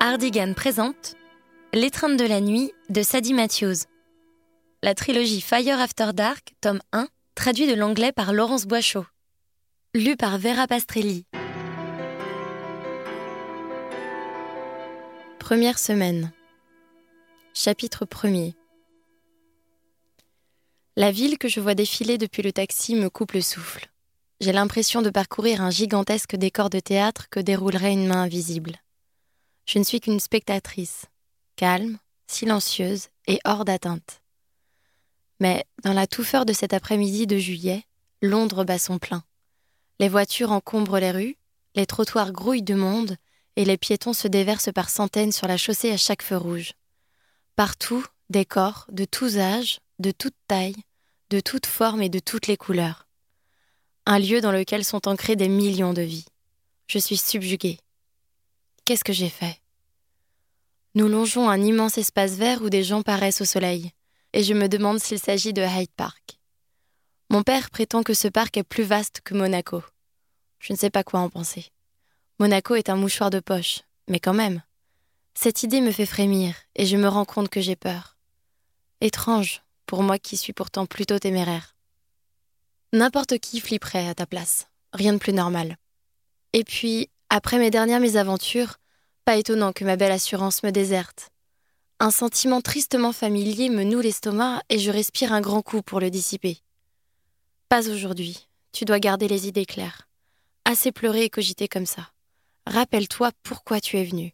Ardigan présente L'étreinte de la nuit de Sadie Matthews. La trilogie Fire After Dark, tome 1, traduit de l'anglais par Laurence Boischaud. Lu par Vera Pastrelli. Première semaine. Chapitre 1er. La ville que je vois défiler depuis le taxi me coupe le souffle. J'ai l'impression de parcourir un gigantesque décor de théâtre que déroulerait une main invisible. Je ne suis qu'une spectatrice, calme, silencieuse et hors d'atteinte. Mais dans la touffeur de cet après-midi de juillet, Londres bat son plein. Les voitures encombrent les rues, les trottoirs grouillent de monde et les piétons se déversent par centaines sur la chaussée à chaque feu rouge. Partout, des corps de tous âges, de toutes tailles, de toutes formes et de toutes les couleurs. Un lieu dans lequel sont ancrés des millions de vies. Je suis subjuguée. Qu'est-ce que j'ai fait ? Nous longeons un immense espace vert où des gens paraissent au soleil, et je me demande s'il s'agit de Hyde Park. Mon père prétend que ce parc est plus vaste que Monaco. Je ne sais pas quoi en penser. Monaco est un mouchoir de poche, mais quand même. Cette idée me fait frémir, et je me rends compte que j'ai peur. Étrange, pour moi qui suis pourtant plutôt téméraire. N'importe qui flipperait à ta place, rien de plus normal. Et puis, après mes dernières mésaventures, pas étonnant que ma belle assurance me déserte. Un sentiment tristement familier me noue l'estomac et je respire un grand coup pour le dissiper. Pas aujourd'hui, tu dois garder les idées claires. Assez pleurer et cogiter comme ça. Rappelle-toi pourquoi tu es venue.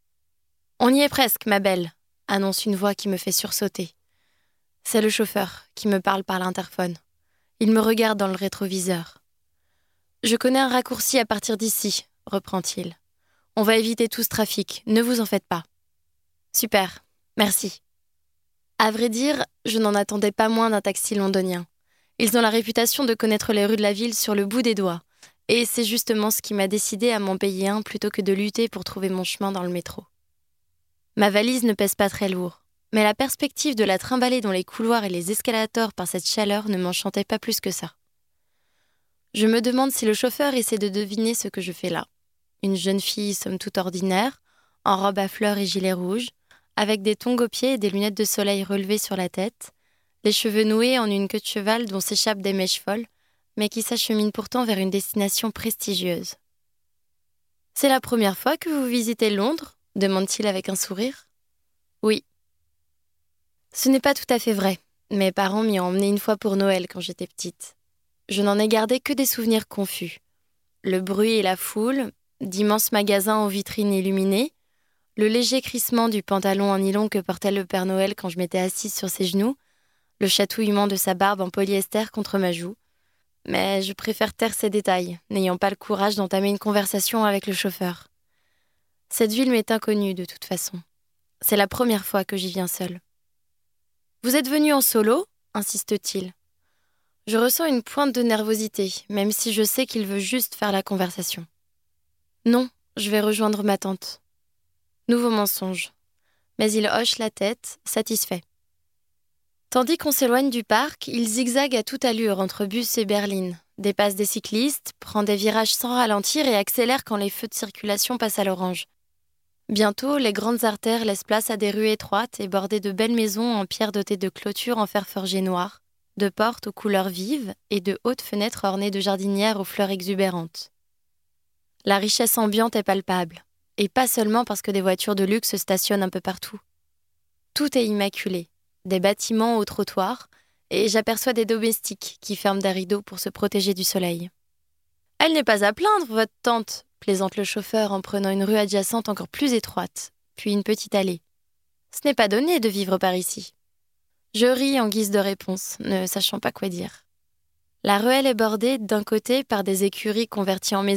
On y est presque, ma belle, annonce une voix qui me fait sursauter. C'est le chauffeur qui me parle par l'interphone. Il me regarde dans le rétroviseur. Je connais un raccourci à partir d'ici, reprend-il. On va éviter tout ce trafic, ne vous en faites pas. Super, merci. À vrai dire, je n'en attendais pas moins d'un taxi londonien. Ils ont la réputation de connaître les rues de la ville sur le bout des doigts. Et c'est justement ce qui m'a décidé à m'en payer un plutôt que de lutter pour trouver mon chemin dans le métro. Ma valise ne pèse pas très lourd, mais la perspective de la trimballer dans les couloirs et les escalators par cette chaleur ne m'enchantait pas plus que ça. Je me demande si le chauffeur essaie de deviner ce que je fais là. Une jeune fille somme toute ordinaire, en robe à fleurs et gilet rouge, avec des tongs aux pieds et des lunettes de soleil relevées sur la tête, les cheveux noués en une queue de cheval dont s'échappent des mèches folles, mais qui s'achemine pourtant vers une destination prestigieuse. « C'est la première fois que vous visitez Londres ?» demande-t-il avec un sourire. « Oui. » Ce n'est pas tout à fait vrai. Mes parents m'y ont emmenée une fois pour Noël quand j'étais petite. Je n'en ai gardé que des souvenirs confus. Le bruit et la foule, d'immenses magasins aux vitrines illuminées, le léger crissement du pantalon en nylon que portait le Père Noël quand je m'étais assise sur ses genoux, le chatouillement de sa barbe en polyester contre ma joue. Mais je préfère taire ces détails, n'ayant pas le courage d'entamer une conversation avec le chauffeur. Cette ville m'est inconnue de toute façon. C'est la première fois que j'y viens seule. « Vous êtes venu en solo ?» insiste-t-il. Je ressens une pointe de nervosité, même si je sais qu'il veut juste faire la conversation. Non, je vais rejoindre ma tante. Nouveau mensonge. Mais il hoche la tête, satisfait. Tandis qu'on s'éloigne du parc, il zigzague à toute allure entre bus et berlines, dépasse des cyclistes, prend des virages sans ralentir et accélère quand les feux de circulation passent à l'orange. Bientôt, les grandes artères laissent place à des rues étroites et bordées de belles maisons en pierre dotées de clôtures en fer forgé noir, de portes aux couleurs vives et de hautes fenêtres ornées de jardinières aux fleurs exubérantes. La richesse ambiante est palpable, et pas seulement parce que des voitures de luxe stationnent un peu partout. Tout est immaculé, des bâtiments au trottoir, et j'aperçois des domestiques qui ferment des rideaux pour se protéger du soleil. « Elle n'est pas à plaindre, votre tante !» plaisante le chauffeur en prenant une rue adjacente encore plus étroite, puis une petite allée. « Ce n'est pas donné de vivre par ici. » Je ris en guise de réponse, ne sachant pas quoi dire. La ruelle est bordée d'un côté par des écuries converties en maisons